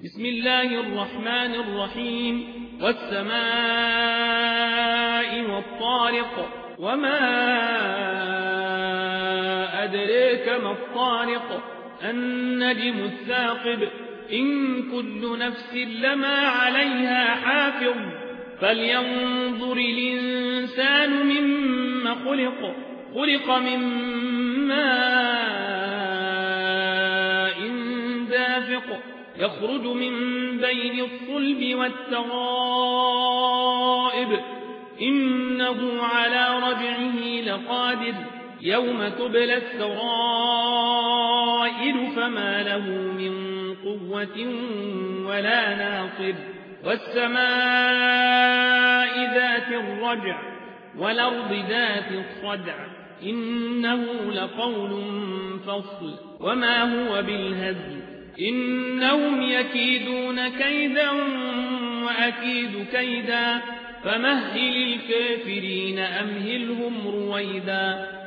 بسم الله الرحمن الرحيم والسماء والطارق وما أدريك ما الطارق النجم الثاقب إن كل نفس لما عليها حافظ فلينظر الإنسان مما خلق من ماء دافق يخرج من بين الصلب والترائب إنه على رجعه لقادر يوم تبلى السرائر فما له من قوة ولا ناصر والسماء ذات الرجع والأرض ذات الصدع إنه لقول فصل وما هو بالهزل إنهم يكيدون كيدا وأكيد كيدا فمهل الكافرين أمهلهم رويدا